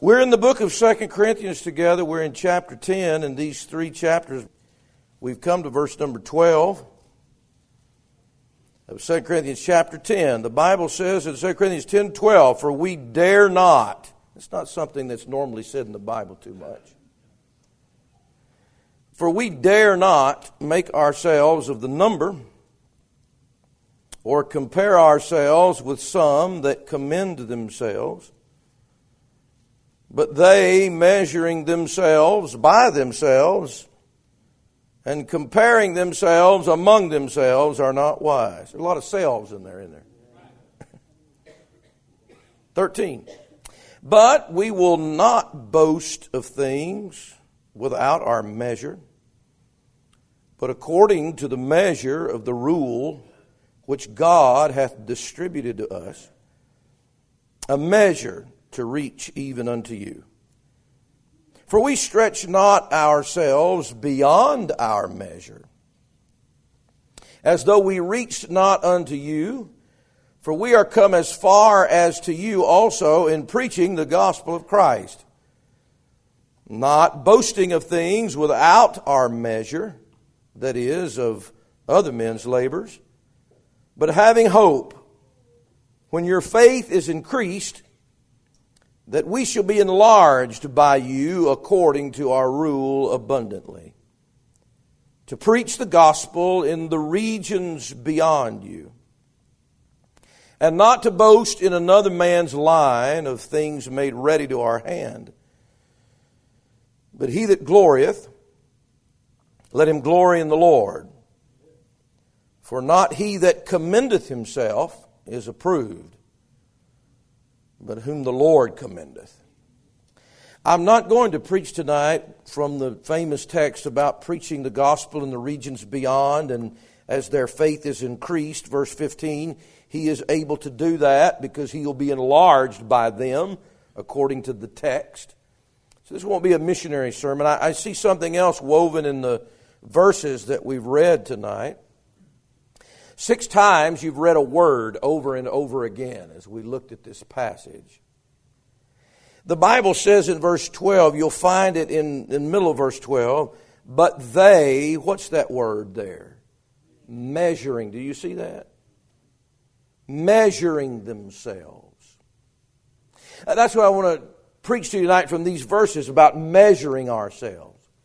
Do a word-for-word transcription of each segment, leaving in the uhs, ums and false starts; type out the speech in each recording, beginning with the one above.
We're in the book of Second Corinthians together. We're in chapter ten. In these three chapters, we've come to verse number twelve of Second Corinthians chapter ten. The Bible says in Second Corinthians ten twelve, "For we dare not." It's not something that's normally said in the Bible too much. "For we dare not make ourselves of the number, or compare ourselves with some that commend themselves. But they, measuring themselves by themselves and comparing themselves among themselves, are not wise." There's a lot of selves in there, isn't there? thirteen. "But we will not boast of things without our measure, but according to the measure of the rule which God hath distributed to us, a measure to reach even unto you. For we stretch not ourselves beyond our measure, as though we reached not unto you, for we are come as far as to you also in preaching the gospel of Christ, not boasting of things without our measure, that is, of other men's labors, but having hope, when your faith is increased, that we shall be enlarged by you according to our rule abundantly, to preach the gospel in the regions beyond you, and not to boast in another man's line of things made ready to our hand. But he that glorieth, let him glory in the Lord. For not he that commendeth himself is approved, but whom the Lord commendeth." I'm not going to preach tonight from the famous text about preaching the gospel in the regions beyond, and as their faith is increased, verse fifteen, he is able to do that because he will be enlarged by them, according to the text. So this won't be a missionary sermon. I, I see something else woven in the verses that we've read tonight. Six times you've read a word over and over again as we looked at this passage. The Bible says in verse twelve, you'll find it in, in the middle of verse twelve, but they, what's that word there? Measuring. Do you see that? Measuring themselves. That's what I want to preach to you tonight from these verses about measuring ourselves.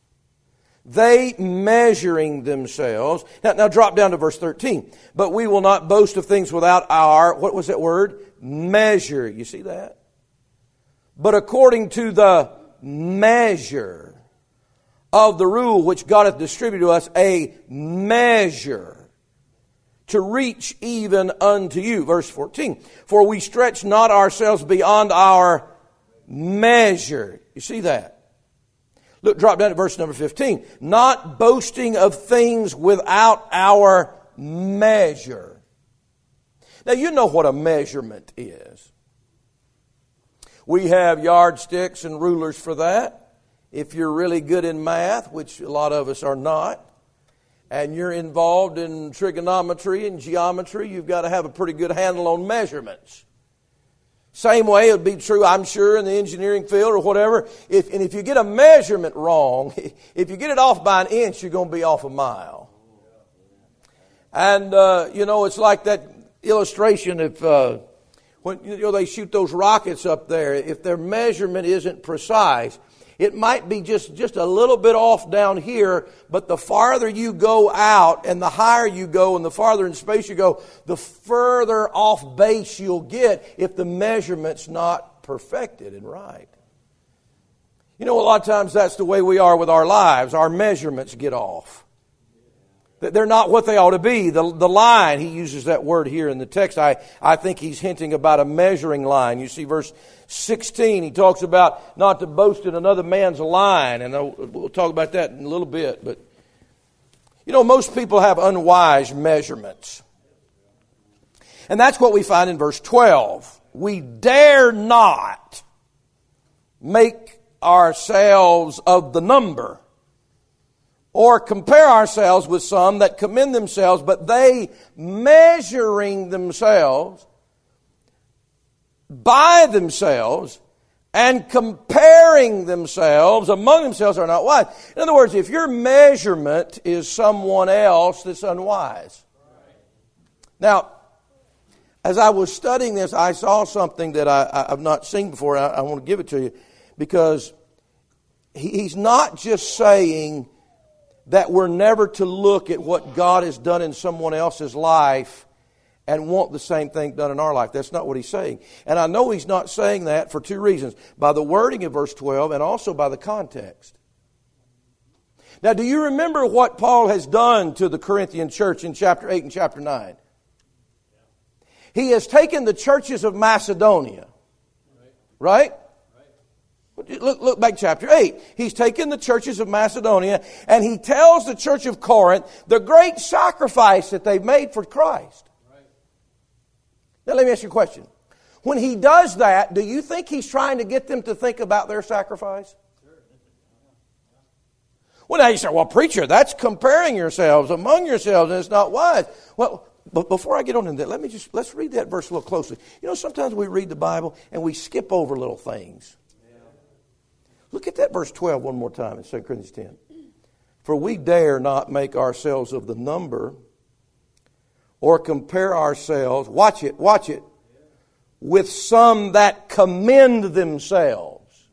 They measuring themselves. Now, now drop down to verse thirteen. "But we will not boast of things without our," what was that word? Measure. You see that? "But according to the measure of the rule which God hath distributed to us, a measure to reach even unto you." Verse fourteen. "For we stretch not ourselves beyond our measure." You see that? Look, drop down to verse number fifteen. "Not boasting of things without our measure." Now, you know what a measurement is. We have yardsticks and rulers for that. If you're really good in math, which a lot of us are not, and you're involved in trigonometry and geometry, you've got to have a pretty good handle on measurements. Same way it would be true, I'm sure, in the engineering field or whatever. If, and if you get a measurement wrong, if you get it off by an inch, you're going to be off a mile. And, uh, you know, it's like that illustration if uh, when you know they shoot those rockets up there, if their measurement isn't precise, it might be just, just a little bit off down here, but the farther you go out and the higher you go and the farther in space you go, the further off base you'll get if the measurement's not perfected and right. You know, a lot of times that's the way we are with our lives. Our measurements get off. They're not what they ought to be. The, the line, he uses that word here in the text. I, I think he's hinting about a measuring line. You see verse sixteen, he talks about not to boast in another man's line. And we'll talk about that in a little bit. But, you know, most people have unwise measurements. And that's what we find in verse twelve. We dare not make ourselves of the number, or compare ourselves with some that commend themselves, but they, measuring themselves by themselves and comparing themselves among themselves are not wise. In other words, if your measurement is someone else, that's unwise. Now, as I was studying this, I saw something that I, I've not seen before. I, I want to give it to you because he, he's not just saying that we're never to look at what God has done in someone else's life and want the same thing done in our life. That's not what he's saying. And I know he's not saying that for two reasons. By the wording of verse twelve and also by the context. Now, do you remember what Paul has done to the Corinthian church in chapter eight and chapter nine? He has taken the churches of Macedonia. Right? Look, look back chapter eight. He's taken the churches of Macedonia and he tells the church of Corinth the great sacrifice that they've made for Christ. Now let me ask you a question. When he does that, do you think he's trying to get them to think about their sacrifice? Well, now you say, well, preacher, that's comparing yourselves among yourselves and it's not wise. Well, but before I get on into that, let me just, let's read that verse a little closely. You know, sometimes we read the Bible and we skip over little things. Look at that verse twelve one more time in Second Corinthians ten. For we dare not make ourselves of the number or compare ourselves, watch it, watch it, with some that commend themselves.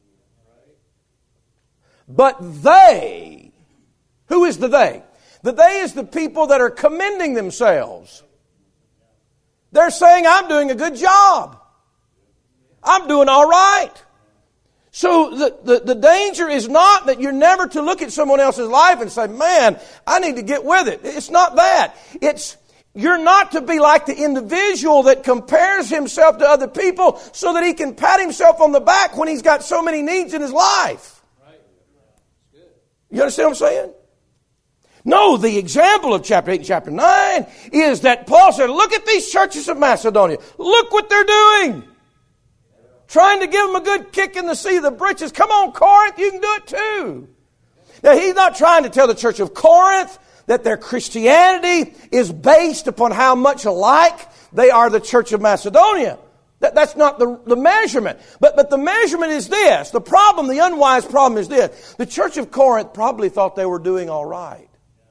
But they, who is the they? The they is the people that are commending themselves. They're saying, I'm doing a good job. I'm doing all right. So the, the, the danger is not that you're never to look at someone else's life and say, man, I need to get with it. It's not that. It's you're not to be like the individual that compares himself to other people so that he can pat himself on the back when he's got so many needs in his life. You understand what I'm saying? No, the example of chapter eight and chapter nine is that Paul said, look at these churches of Macedonia. Look what they're doing. Trying to give them a good kick in the seat of the britches. Come on, Corinth, you can do it too. Now, he's not trying to tell the church of Corinth that their Christianity is based upon how much alike they are the church of Macedonia. That, that's not the, the measurement. But, but the measurement is this. The problem, the unwise problem is this. The church of Corinth probably thought they were doing all right.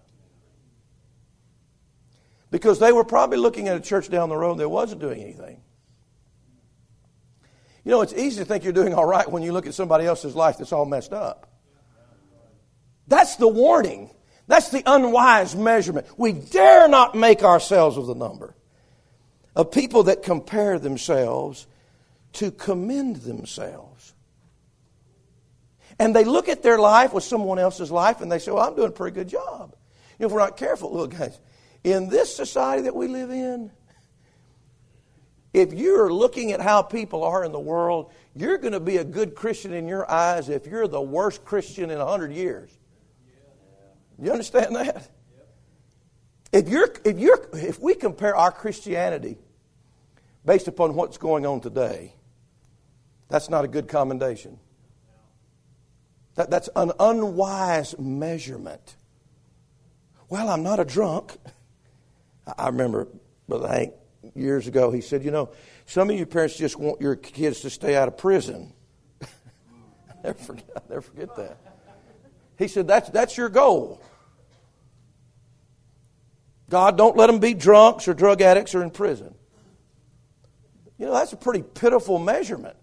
Because they were probably looking at a church down the road that wasn't doing anything. You know, it's easy to think you're doing all right when you look at somebody else's life that's all messed up. That's the warning. That's the unwise measurement. We dare not make ourselves of the number of people that compare themselves to commend themselves. And they look at their life with someone else's life and they say, well, I'm doing a pretty good job. You know, if we're not careful, look guys, in this society that we live in, if you're looking at how people are in the world, you're going to be a good Christian in your eyes if you're the worst Christian in a hundred years. You understand that? If you're, if you're, if we compare our Christianity based upon what's going on today, that's not a good commendation. That, that's an unwise measurement. Well, I'm not a drunk. I remember Brother Hank years ago, he said, you know, some of you parents just want your kids to stay out of prison. I never forget, I never forget that. He said, that's, that's your goal. God, don't let them be drunks or drug addicts or in prison. You know, that's a pretty pitiful measurement.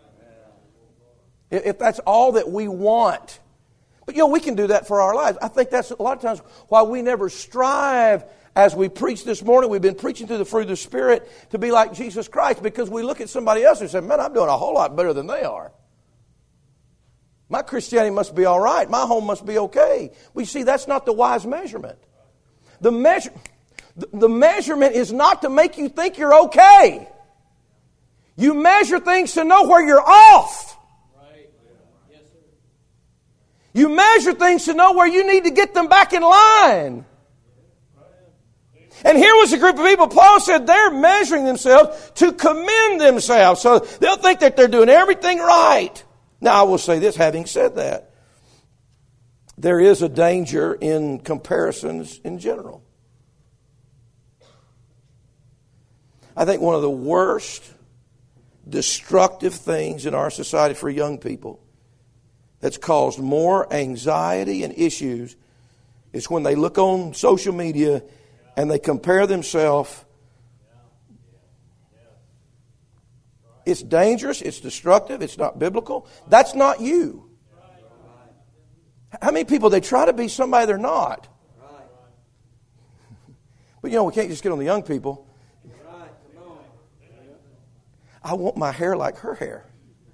If that's all that we want. But, you know, we can do that for our lives. I think that's a lot of times why we never strive, as we preach this morning, we've been preaching through the fruit of the Spirit, to be like Jesus Christ, because we look at somebody else and say, man, I'm doing a whole lot better than they are. My Christianity must be all right. My home must be okay. We see that's not the wise measurement. The measure, the measurement is not to make you think you're okay. You measure things to know where you're off. You measure things to know where you need to get them back in line. And here was a group of people, Paul said they're measuring themselves to commend themselves. So they'll think that they're doing everything right. Now I will say this, having said that, there is a danger in comparisons in general. I think one of the worst destructive things in our society for young people that's caused more anxiety and issues is when they look on social media and they compare themselves. It's dangerous, it's destructive, it's not biblical. That's not you. How many people, they try to be somebody they're not? But you know, we can't just get on the young people. I want my hair like her hair.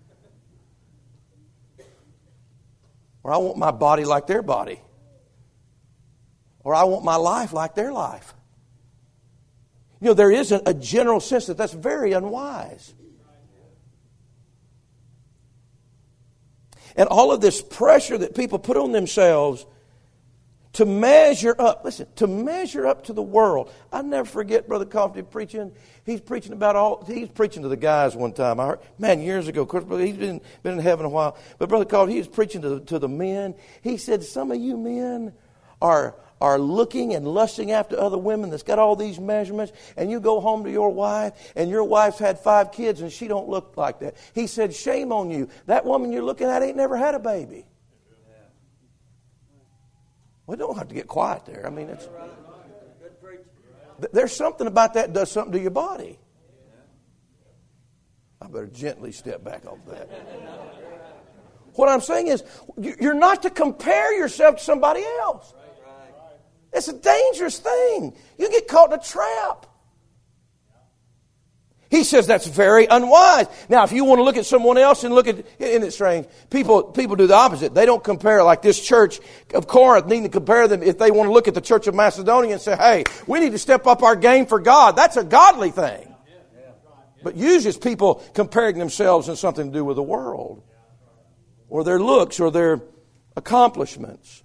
Or I want my body like their body. Or I want my life like their life. You know, there is a, a general sense that that's very unwise. And all of this pressure that people put on themselves to measure up, listen, to measure up to the world. I never forget Brother Coffey preaching. He's preaching about all, he's preaching to the guys one time. I heard, man, years ago, of course, he's been, been in heaven a while. But Brother Coffey, he was preaching to, to the men. He said, some of you men are, are looking and lusting after other women that's got all these measurements, and you go home to your wife, and your wife's had five kids, and she don't look like that. He said, shame on you. That woman you're looking at ain't never had a baby. We don't have to get quiet there. I mean, it's, there's something about that does something to your body. I better gently step back off that. What I'm saying is, you're not to compare yourself to somebody else. It's a dangerous thing. You get caught in a trap. He says that's very unwise. Now, if you want to look at someone else and look at, isn't it strange? People, people do the opposite. They don't compare like this church of Corinth needing to compare them if they want to look at the church of Macedonia and say, hey, we need to step up our game for God. That's a godly thing. But usually it's people comparing themselves in something to do with the world or their looks or their accomplishments.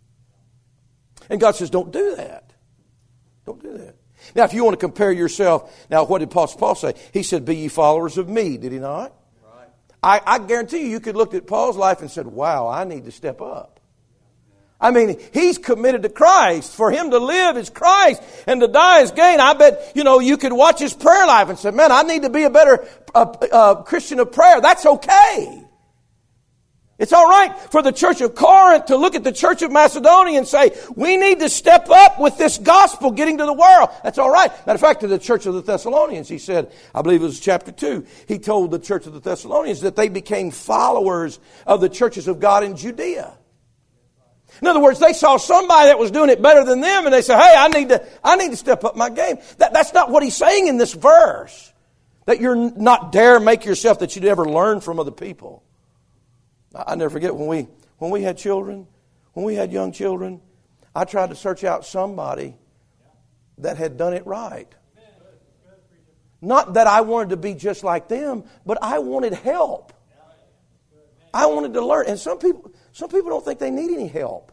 And God says, don't do that. Don't do that. Now, if you want to compare yourself, now what did Apostle Paul say? He said, be ye followers of me, did he not? Right. I, I guarantee you, you could look at Paul's life and said, wow, I need to step up. I mean, he's committed to Christ. For him to live is Christ and to die is gain. I bet, you know, you could watch his prayer life and say, man, I need to be a better uh, uh, Christian of prayer. That's okay. It's all right for the church of Corinth to look at the church of Macedonia and say, we need to step up with this gospel getting to the world. That's all right. Matter of fact, to the church of the Thessalonians, he said, I believe it was chapter two, he told the church of the Thessalonians that they became followers of the churches of God in Judea. In other words, they saw somebody that was doing it better than them and they said, hey, I need to, I need to step up my game. That, that's not what he's saying in this verse. That you're not dare make yourself that you'd ever learn from other people. I never forget when we when we had children, when we had young children, I tried to search out somebody that had done it right. Not that I wanted to be just like them, but I wanted help. I wanted to learn. And some people some people don't think they need any help.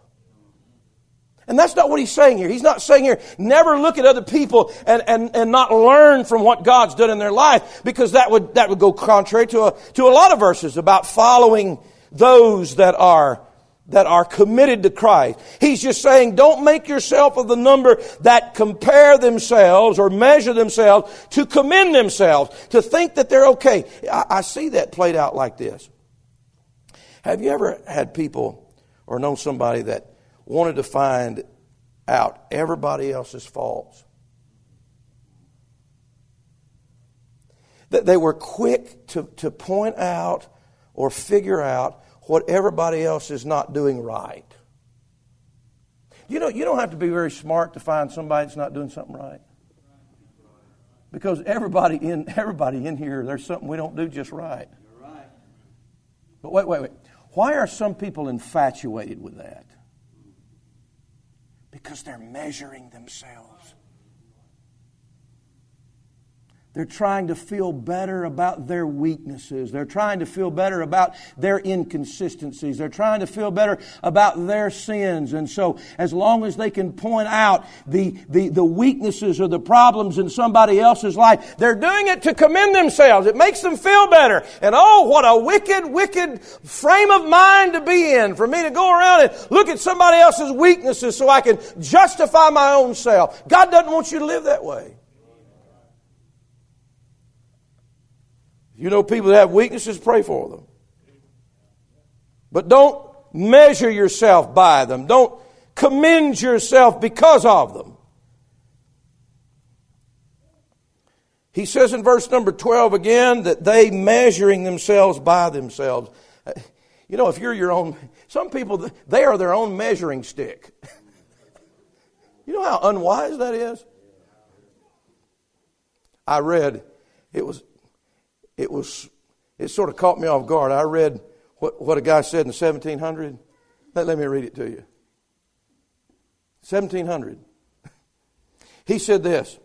And that's not what he's saying here. He's not saying here, never look at other people and, and, and not learn from what God's done in their life, because that would that would go contrary to a to a lot of verses about following those that are that are committed to Christ. He's just saying, don't make yourself of the number that compare themselves or measure themselves to commend themselves, to think that they're okay. I, I see that played out like this. Have you ever had people or known somebody that wanted to find out everybody else's faults? That they were quick to, to point out or figure out what everybody else is not doing right. You know, you don't have to be very smart to find somebody that's not doing something right. Because everybody in everybody in here, there's something we don't do just right. But wait, wait, wait. Why are some people infatuated with that? Because they're measuring themselves. They're trying to feel better about their weaknesses. They're trying to feel better about their inconsistencies. They're trying to feel better about their sins. And so as long as they can point out the, the, the weaknesses or the problems in somebody else's life, they're doing it to commend themselves. It makes them feel better. And oh, what a wicked, wicked frame of mind to be in for me to go around and look at somebody else's weaknesses so I can justify my own self. God doesn't want you to live that way. You know people that have weaknesses, pray for them. But don't measure yourself by them. Don't commend yourself because of them. He says in verse number twelve again that they measuring themselves by themselves. You know, if you're your own, some people, they are their own measuring stick. You know how unwise that is? I read, it was, it was, it sort of caught me off guard. I read what, what a guy said in seventeen hundred. Let, let me read it to you. seventeen hundred. He said this: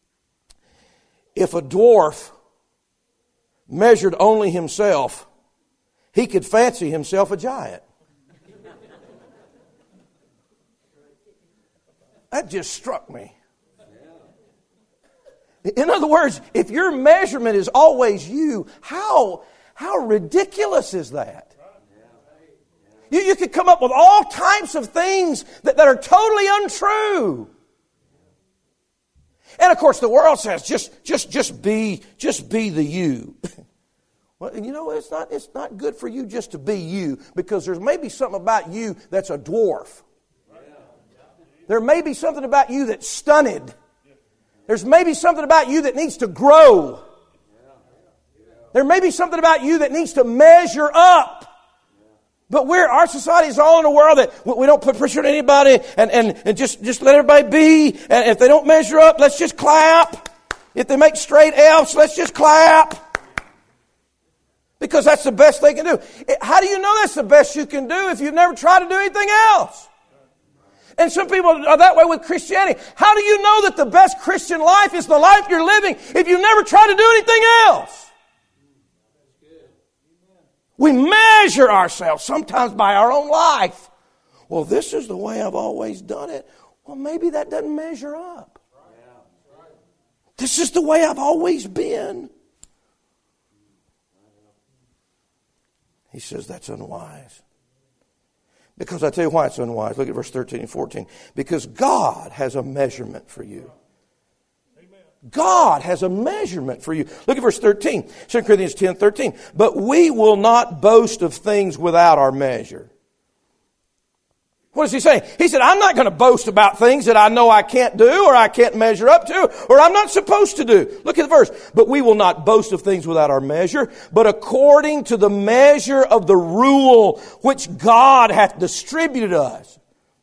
if a dwarf measured only himself, he could fancy himself a giant. That just struck me. In other words, if your measurement is always you, how, how ridiculous is that? You, you could come up with all types of things that, that are totally untrue. And of course the world says, just, just, just be, just be the you. Well, you know, it's not, it's not good for you just to be you, because there's maybe something about you that's a dwarf. There may be something about you that's stunted. There's maybe something about you that needs to grow. There may be something about you that needs to measure up. But we're, our society is all in a world that we don't put pressure on anybody and, and, and just, just let everybody be. And if they don't measure up, let's just clap. If they make straight F's, let's just clap. Because that's the best they can do. How do you know that's the best you can do if you've never tried to do anything else? And some people are that way with Christianity. How do you know that the best Christian life is the life you're living if you've never tried to do anything else? We measure ourselves sometimes by our own life. Well, this is the way I've always done it. Well, maybe that doesn't measure up. This is the way I've always been. He says that's unwise. Because I tell you why it's unwise. Look at verse thirteen and fourteen. Because God has a measurement for you. Amen. God has a measurement for you. Look at verse thirteen. Second Corinthians ten thirteen. But we will not boast of things without our measure. What is he saying? He said, I'm not going to boast about things that I know I can't do or I can't measure up to or I'm not supposed to do. Look at the verse. But we will not boast of things without our measure, but according to the measure of the rule which God hath distributed us.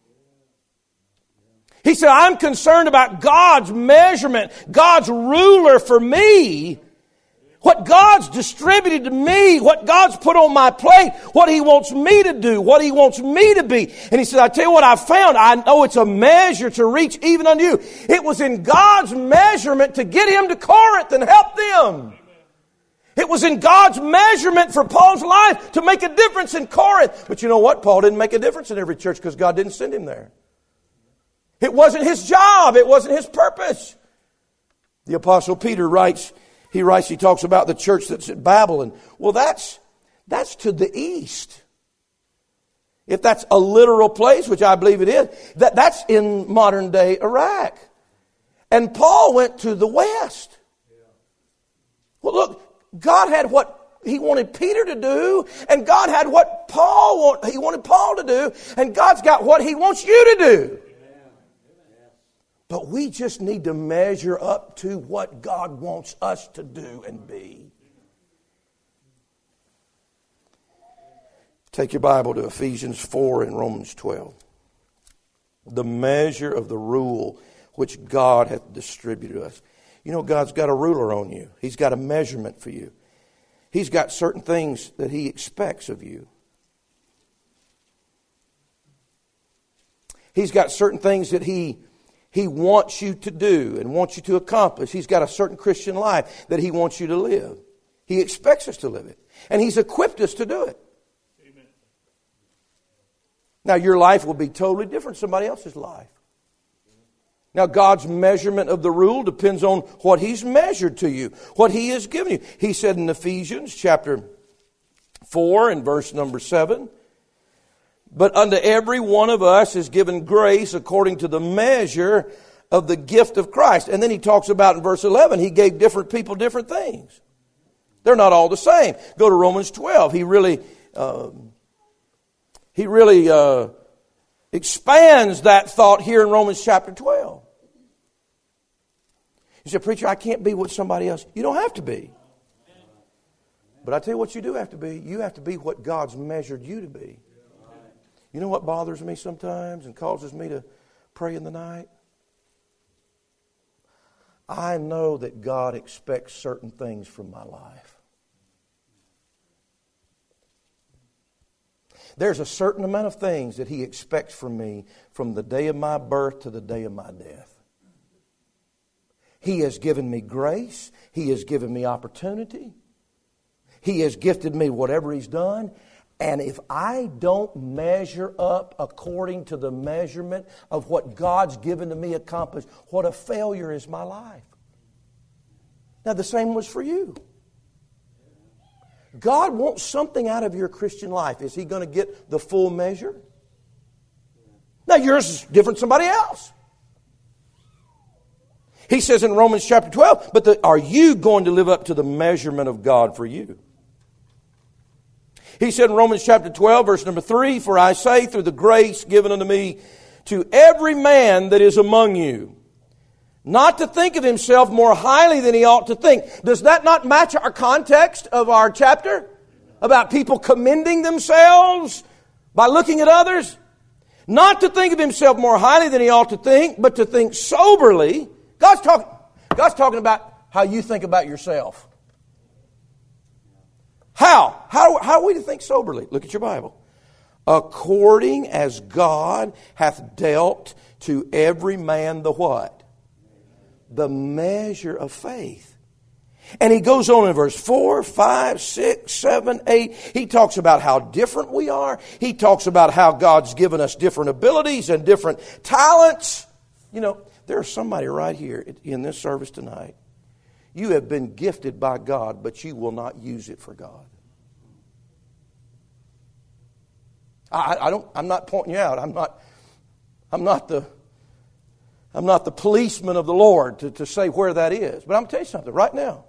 He said, I'm concerned about God's measurement, God's ruler for me. What God's distributed to me, what God's put on my plate, what He wants me to do, what He wants me to be. And He said, I tell you what I found. I know it's a measure to reach even unto you. It was in God's measurement to get him to Corinth and help them. It was in God's measurement for Paul's life to make a difference in Corinth. But you know what? Paul didn't make a difference in every church because God didn't send him there. It wasn't his job. It wasn't his purpose. The Apostle Peter writes, He writes, he talks about the church that's at Babylon. Well, that's, that's to the east. If that's a literal place, which I believe it is, that, that's in modern day Iraq. And Paul went to the west. Well, look, God had what He wanted Peter to do, and God had what Paul want, He wanted Paul to do, and God's got what He wants you to do. But we just need to measure up to what God wants us to do and be. Take your Bible to Ephesians four and Romans twelve. The measure of the rule which God hath distributed us. You know, God's got a ruler on you. He's got a measurement for you. He's got certain things that He expects of you. He's got certain things that He He wants you to do and wants you to accomplish. He's got a certain Christian life that He wants you to live. He expects us to live it. And He's equipped us to do it. Amen. Now, your life will be totally different from somebody else's life. Now, God's measurement of the rule depends on what He's measured to you, what He has given you. He said in Ephesians chapter four and verse number seven, but unto every one of us is given grace according to the measure of the gift of Christ. And then he talks about in verse eleven, He gave different people different things. They're not all the same. Go to Romans twelve. He really, uh, he really uh, expands that thought here in Romans chapter twelve. You say, preacher, I can't be what somebody else. You don't have to be. But I tell you what you do have to be. You have to be what God's measured you to be. You know what bothers me sometimes and causes me to pray in the night? I know that God expects certain things from my life. There's a certain amount of things that He expects from me from the day of my birth to the day of my death. He has given me grace. He has given me opportunity. He has gifted me whatever He's done. And if I don't measure up according to the measurement of what God's given to me accomplished, what a failure is my life. Now the same was for you. God wants something out of your Christian life. Is He going to get the full measure? Now yours is different than somebody else. He says in Romans chapter twelve, but the, are you going to live up to the measurement of God for you? He said in Romans chapter twelve, verse number three, for I say through the grace given unto me to every man that is among you, not to think of himself more highly than he ought to think. Does that not match our context of our chapter? About people commending themselves by looking at others? Not to think of himself more highly than he ought to think, but to think soberly. God's talking, God's talking about how you think about yourself. How? How, how are we to think soberly? Look at your Bible. According as God hath dealt to every man the what? The measure of faith. And he goes on in verse four, five, six, seven, eight. He talks about how different we are. He talks about how God's given us different abilities and different talents. You know, there's somebody right here in this service tonight. You have been gifted by God, but you will not use it for God. I, I don't. I'm not pointing you out. I'm not. I'm not the. I'm not the policeman of the Lord to, to say where that is. But I'm going to tell you something right now.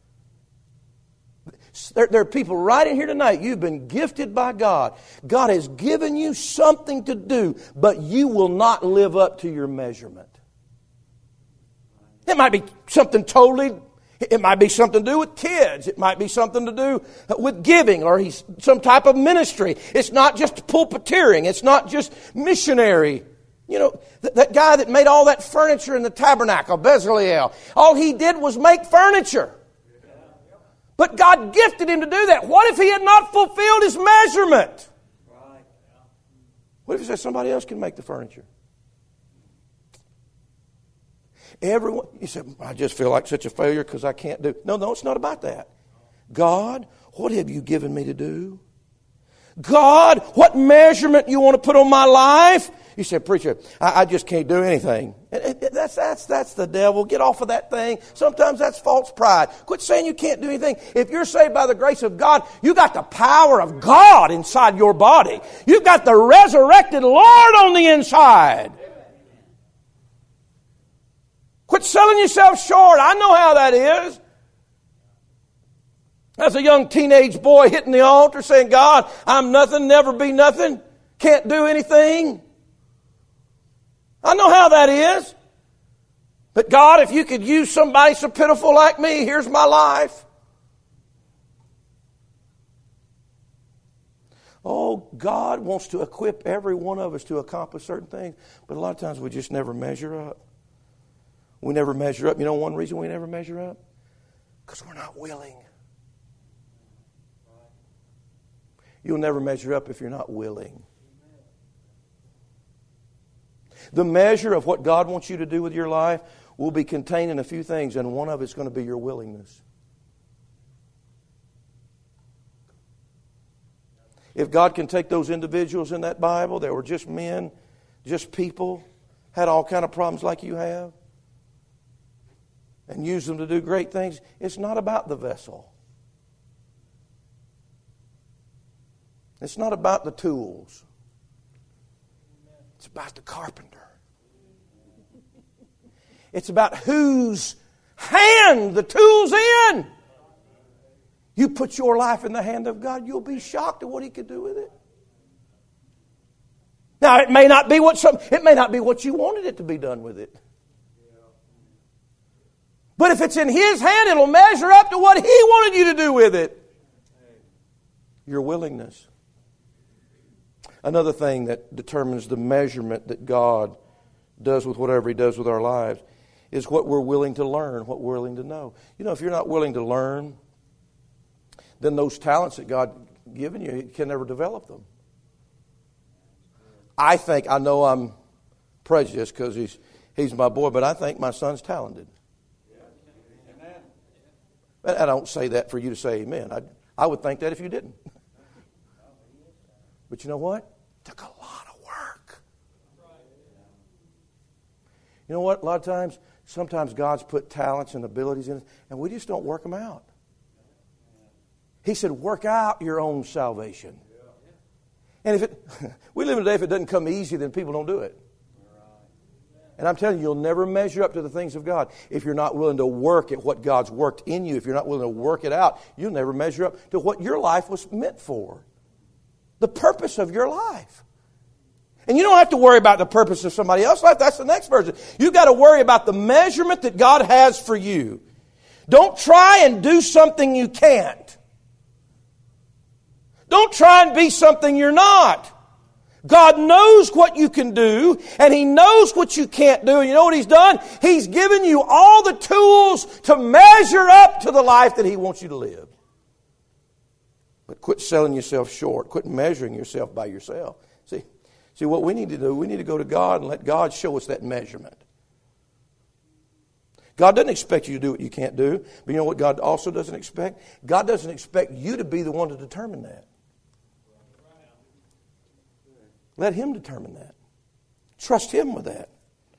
There, there are people right in here tonight. You've been gifted by God. God has given you something to do, but you will not live up to your measurement. It might be something totally, it might be something to do with kids. It might be something to do with giving or he's some type of ministry. It's not just pulpiteering. It's not just missionary. You know, th- that guy that made all that furniture in the tabernacle, Bezalel, all he did was make furniture. But God gifted him to do that. What if he had not fulfilled his measurement? What if he said somebody else can make the furniture? Everyone, you said, I just feel like such a failure because I can't do. No, no, it's not about that. God, what have you given me to do? God, what measurement you want to put on my life? You said, preacher, I, I just can't do anything. That's, that's, that's the devil. Get off of that thing. Sometimes that's false pride. Quit saying you can't do anything. If you're saved by the grace of God, you got the power of God inside your body. You've got the resurrected Lord on the inside. Quit selling yourself short. I know how that is. As a young teenage boy hitting the altar saying, God, I'm nothing, never be nothing, can't do anything. I know how that is. But God, if you could use somebody so pitiful like me, here's my life. Oh, God wants to equip every one of us to accomplish certain things. But a lot of times we just never measure up. We never measure up. You know one reason we never measure up? Because we're not willing. You'll never measure up if you're not willing. The measure of what God wants you to do with your life will be contained in a few things, and one of it's going to be your willingness. If God can take those individuals in that Bible that were just men, just people, had all kind of problems like you have, and use them to do great things, it's not about the vessel. It's not about the tools. It's about the carpenter. It's about whose hand the tool's in. You put your life in the hand of God, you'll be shocked at what He could do with it. Now, it may not be what some, it may not be what you wanted it to be done with it. But if it's in His hand, it'll measure up to what He wanted you to do with it. Your willingness. Another thing that determines the measurement that God does with whatever He does with our lives is what we're willing to learn, what we're willing to know. You know, if you're not willing to learn, then those talents that God given you, He can never develop them. I think, I know I'm prejudiced because he's, he's my boy, but I think my son's talented. And I don't say that for you to say amen. I, I would think that if you didn't. But you know what? It took a lot of work. You know what? A lot of times, sometimes God's put talents and abilities in us, and we just don't work them out. He said, work out your own salvation. And if it, we live in a day, if it doesn't come easy, then people don't do it. And I'm telling you, you'll never measure up to the things of God if you're not willing to work at what God's worked in you. If you're not willing to work it out, you'll never measure up to what your life was meant for. The purpose of your life. And you don't have to worry about the purpose of somebody else's life. That's the next verse. You've got to worry about the measurement that God has for you. Don't try and do something you can't. Don't try and be something you're not. God knows what you can do, and He knows what you can't do. And you know what He's done? He's given you all the tools to measure up to the life that He wants you to live. But quit selling yourself short. Quit measuring yourself by yourself. See, see what we need to do, we need to go to God and let God show us that measurement. God doesn't expect you to do what you can't do. But you know what God also doesn't expect? God doesn't expect you to be the one to determine that. Let Him determine that. Trust Him with that.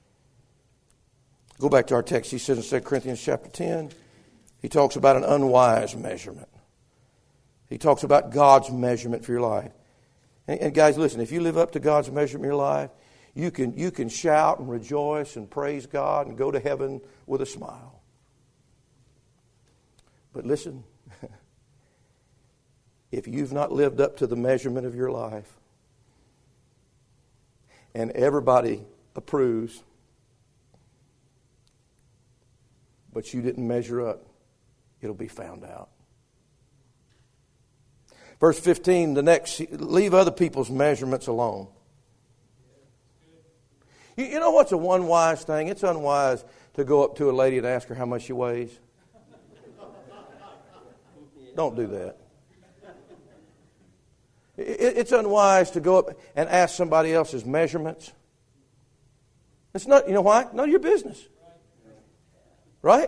Go back to our text. He says in Second Corinthians chapter ten, he talks about an unwise measurement. He talks about God's measurement for your life. And, and guys, listen, if you live up to God's measurement in your life, you can, you can shout and rejoice and praise God and go to heaven with a smile. But listen, if you've not lived up to the measurement of your life, and everybody approves, but you didn't measure up, it'll be found out. Verse fifteen, the next, leave other people's measurements alone. You, you know what's a unwise thing? It's unwise to go up to a lady and ask her how much she weighs. Don't do that. It's unwise to go up and ask somebody else's measurements. It's not, you know why? None of your business. Right?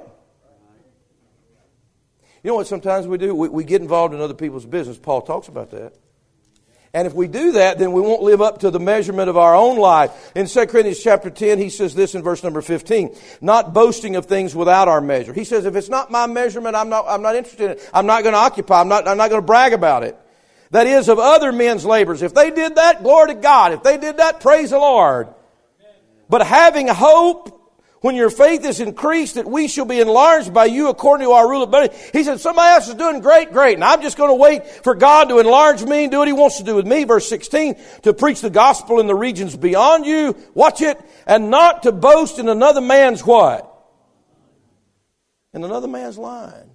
You know what sometimes we do? We, we get involved in other people's business. Paul talks about that. And if we do that, then we won't live up to the measurement of our own life. In Second Corinthians chapter ten, he says this in verse number fifteen. Not boasting of things without our measure. He says, if it's not my measurement, I'm not, I'm not interested in it. I'm not going to occupy. I'm not, I'm not going to brag about it. That is, of other men's labors. If they did that, glory to God. If they did that, praise the Lord. But having hope, when your faith is increased, that we shall be enlarged by you according to our rule of ability. He said, somebody else is doing great, great. And I'm just going to wait for God to enlarge me and do what He wants to do with me. Verse sixteen, to preach the gospel in the regions beyond you. Watch it. And not to boast in another man's what? In another man's line.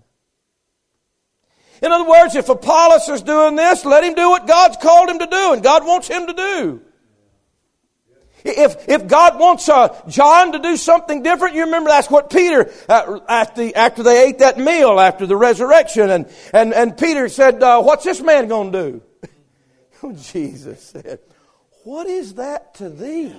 In other words, if Apollos is doing this, let him do what God's called him to do and God wants him to do. If if God wants uh, John to do something different, you remember that's what Peter, uh, after, after they ate that meal, after the resurrection, and, and, and Peter said, uh, what's this man going to do? Jesus said, what is that to thee?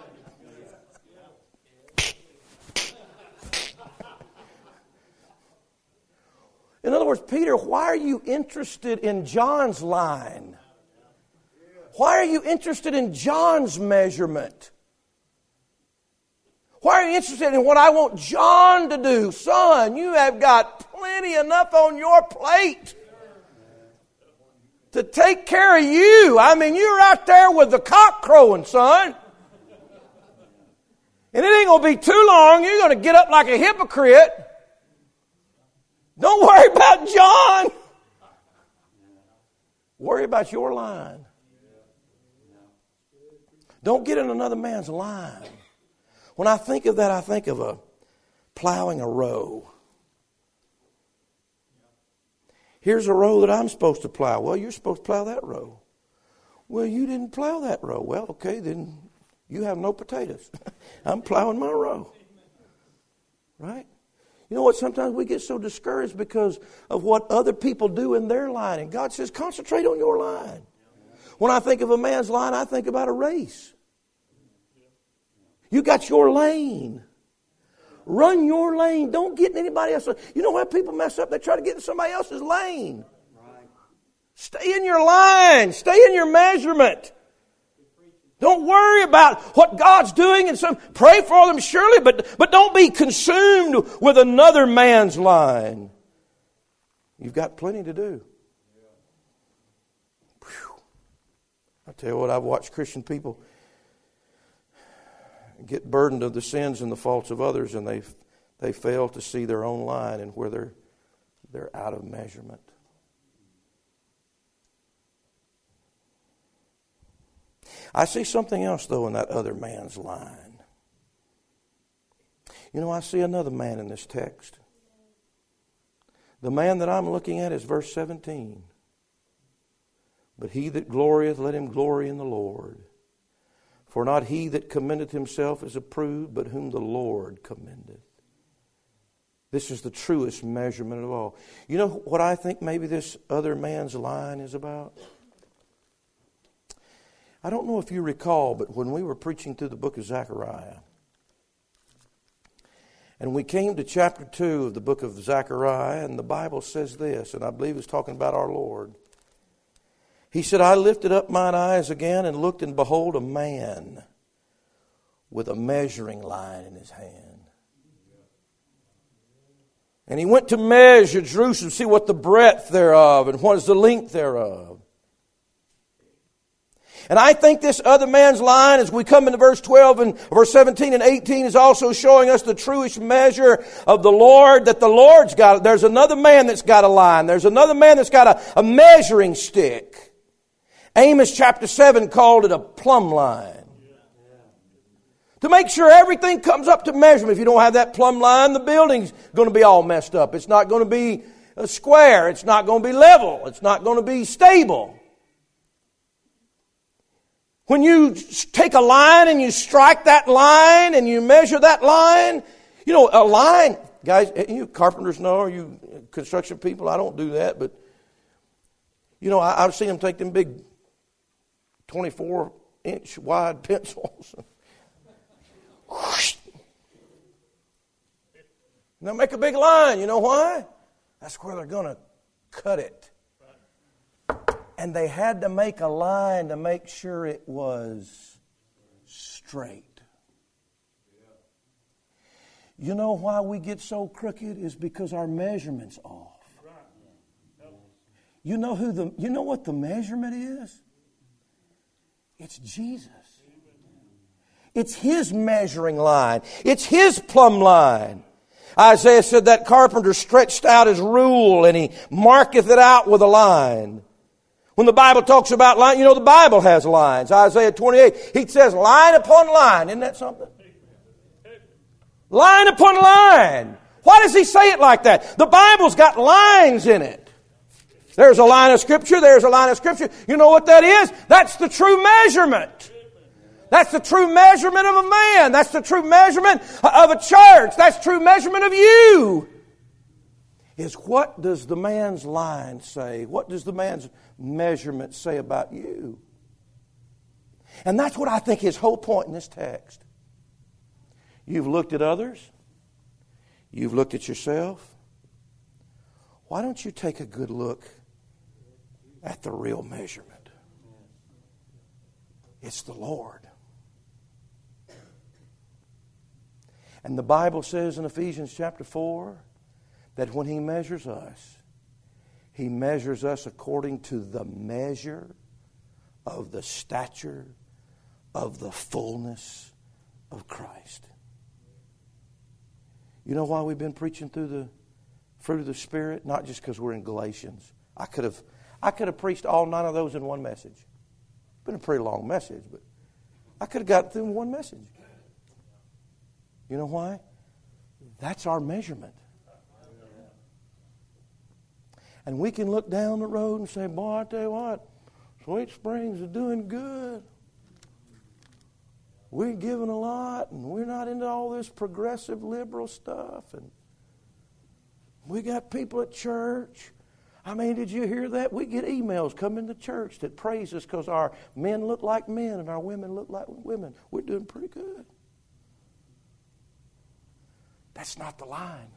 In other words, Peter, why are you interested in John's line? Why are you interested in John's measurement? Why are you interested in what I want John to do? Son, you have got plenty enough on your plate to take care of you. I mean, you're out there with the cock crowing, son. And it ain't going to be too long. You're going to get up like a hypocrite. Don't worry about John. Worry about your line. Don't get in another man's line. When I think of that, I think of a plowing a row. Here's a row that I'm supposed to plow. Well, you're supposed to plow that row. Well, you didn't plow that row. Well, okay, then you have no potatoes. I'm plowing my row. Right? You know what? Sometimes we get so discouraged because of what other people do in their line. And God says, concentrate on your line. When I think of a man's line, I think about a race. You got your lane. Run your lane. Don't get in anybody else. You know why people mess up? They try to get in somebody else's lane. Stay in your line. Stay in your measurement. Don't worry about what God's doing and some pray for them surely, but, but don't be consumed with another man's line. You've got plenty to do. Whew. I tell you what, I've watched Christian people get burdened of the sins and the faults of others, and they they fail to see their own line and where they're they're out of measurement. I see something else, though, in that other man's line. You know, I see another man in this text. The man that I'm looking at is verse seventeen. But he that glorieth, let him glory in the Lord. For not he that commendeth himself is approved, but whom the Lord commendeth. This is the truest measurement of all. You know what I think maybe this other man's line is about? I don't know if you recall, but when we were preaching through the book of Zechariah, and we came to chapter two of the book of Zechariah, and the Bible says this, and I believe it's talking about our Lord. He said, I lifted up mine eyes again and looked, and behold, a man with a measuring line in his hand. And he went to measure Jerusalem, see what the breadth thereof and what is the length thereof. And I think this other man's line, as we come into verse twelve and verse seventeen and eighteen, is also showing us the truest measure of the Lord, that the Lord's got. There's another man that's got a line. There's another man that's got a, a measuring stick. Amos chapter seven called it a plumb line. To make sure everything comes up to measurement. If you don't have that plumb line, the building's going to be all messed up. It's not going to be a square. It's not going to be level. It's not going to be stable. When you take a line and you strike that line and you measure that line, you know, a line, guys, you carpenters know, or you construction people, I don't do that, but, you know, I, I've seen them take them big twenty-four inch wide pencils. Now make a big line. You know why? That's where they're going to cut it. And they had to make a line to make sure it was straight. You know why we get so crooked is because our measurement's off. You know who the you know what the measurement is? It's Jesus. It's His measuring line. It's His plumb line. Isaiah said that carpenter stretched out his rule and he marketh it out with a line. When the Bible talks about line, you know the Bible has lines. Isaiah twenty-eight, he says line upon line. Isn't that something? Line upon line. Why does he say it like that? The Bible's got lines in it. There's a line of Scripture, there's a line of Scripture. You know what that is? That's the true measurement. That's the true measurement of a man. That's the true measurement of a church. That's true measurement of you. Is what does the man's line say? What does the man's measurement say about you? And that's what I think his whole point in this text. You've looked at others. You've looked at yourself. Why don't you take a good look at the real measurement? It's the Lord. And the Bible says in Ephesians chapter four that when He measures us, He measures us according to the measure of the stature of the fullness of Christ. You know why we've been preaching through the fruit of the Spirit? Not just because we're in Galatians. I could have I could have preached all nine of those in one message. It's been a pretty long message, but I could have got through in one message. You know why? That's our measurement. And we can look down the road and say, boy, I tell you what, Sweet Springs is doing good. We're giving a lot, and we're not into all this progressive liberal stuff. And we got people at church. I mean, did you hear that? We get emails coming to church that praise us because our men look like men and our women look like women. We're doing pretty good. That's not the line.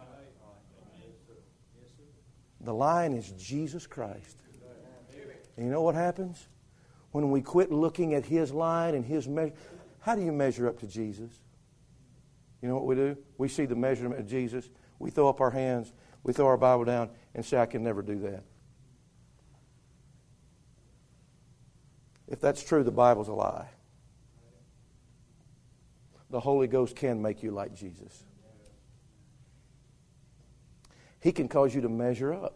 The line is Jesus Christ. And you know what happens? When we quit looking at His line and His measure. How do you measure up to Jesus? You know what we do? We see the measurement of Jesus. We throw up our hands. We throw our Bible down and say, I can never do that. If that's true, the Bible's a lie. The Holy Ghost can make you like Jesus. He can cause you to measure up.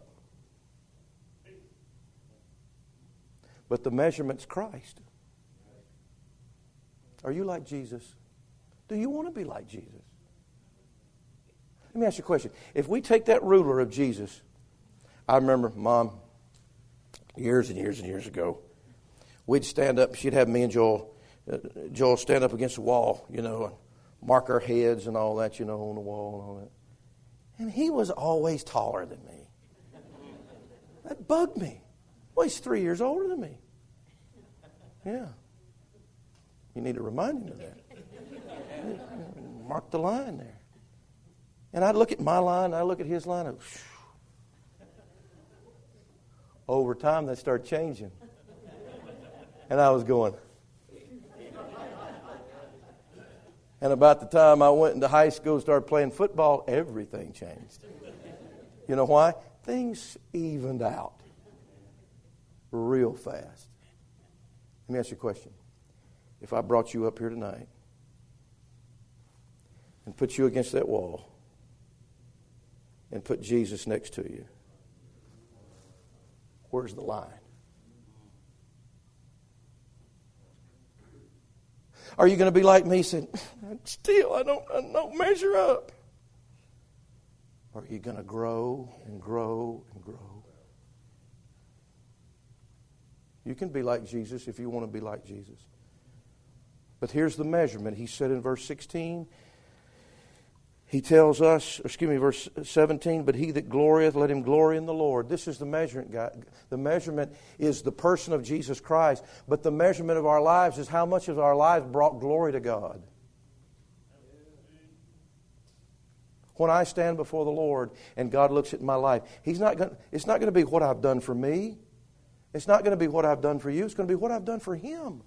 But the measurement's Christ. Are you like Jesus? Do you want to be like Jesus? Let me ask you a question. If we take that ruler of Jesus, I remember, Mom, years and years and years ago, we'd stand up, she'd have me and Joel, uh, Joel stand up against the wall, you know, and mark our heads and all that, you know, on the wall and all that. And he was always taller than me. That bugged me. Well, he's three years older than me. Yeah. You need to remind him of that. Mark the line there. And I'd look at my line, I'd look at his line. And, over time, they started changing. And I was going. And about the time I went into high school and started playing football, everything changed. You know why? Things evened out real fast. Let me ask you a question. If I brought you up here tonight and put you against that wall and put Jesus next to you, where's the line? Are you going to be like me, saying, still, I don't, I don't measure up? Or are you going to grow and grow and grow? You can be like Jesus if you want to be like Jesus. But here's the measurement. He said in verse sixteen, he tells us, excuse me, verse seventeen, but he that glorieth, let him glory in the Lord. This is the measurement, God. The measurement is the person of Jesus Christ. But the measurement of our lives is how much of our lives brought glory to God. When I stand before the Lord and God looks at my life, He's not going, it's not going to be what I've done for me. It's not going to be what I've done for you. It's going to be what I've done for Him.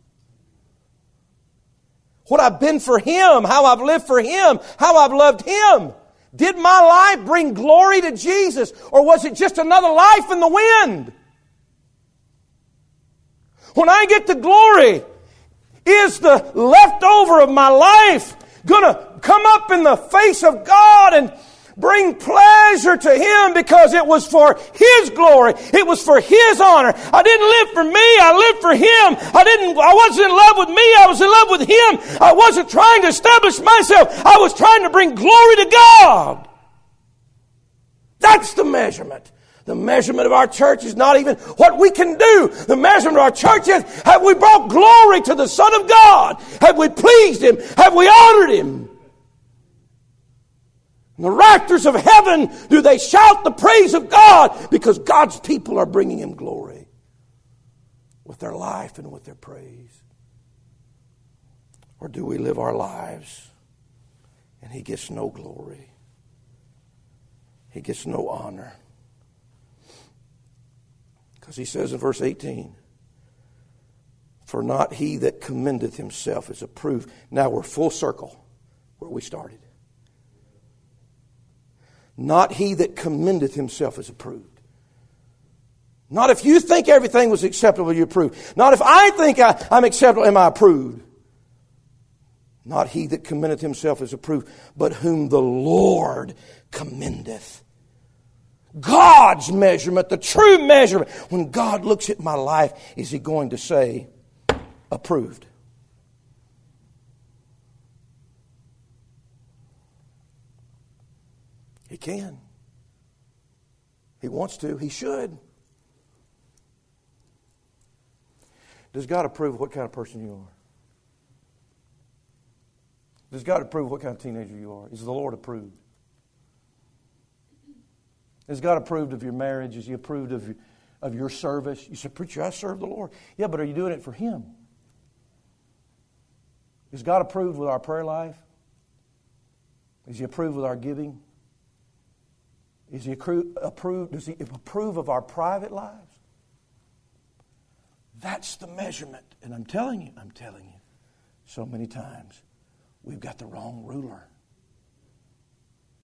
What I've been for Him, how I've lived for Him, how I've loved Him. Did my life bring glory to Jesus, or was it just another life in the wind? When I get to glory, is the leftover of my life going to come up in the face of God and bring pleasure to Him because it was for His glory. It was for His honor. I didn't live for me. I lived for Him. I didn't, I wasn't in love with me. I was in love with Him. I wasn't trying to establish myself. I was trying to bring glory to God. That's the measurement. The measurement of our church is not even what we can do. The measurement of our church is, have we brought glory to the Son of God? Have we pleased Him? Have we honored Him? In the rafters of heaven do they shout the praise of God because God's people are bringing Him glory with their life and with their praise. Or do we live our lives and He gets no glory? He gets no honor. Because He says in verse eighteen, for not he that commendeth himself is approved. Now we're full circle where we started. Not he that commendeth himself is approved. Not if you think everything was acceptable, you approve. Not if I think I, I'm acceptable, am I approved. Not he that commendeth himself is approved, but whom the Lord commendeth. God's measurement, the true measurement. When God looks at my life, is He going to say, approved? He can. He wants to. He should. Does God approve what kind of person you are? Does God approve what kind of teenager you are? Is the Lord approved? Is God approved of your marriage? Is He approved of your, of your service? You say, preacher, I serve the Lord. Yeah, but are you doing it for Him? Is God approved with our prayer life? Is He approved with our giving? Is He approved? Does He approve of our private lives? That's the measurement. And I'm telling you, I'm telling you, so many times we've got the wrong ruler.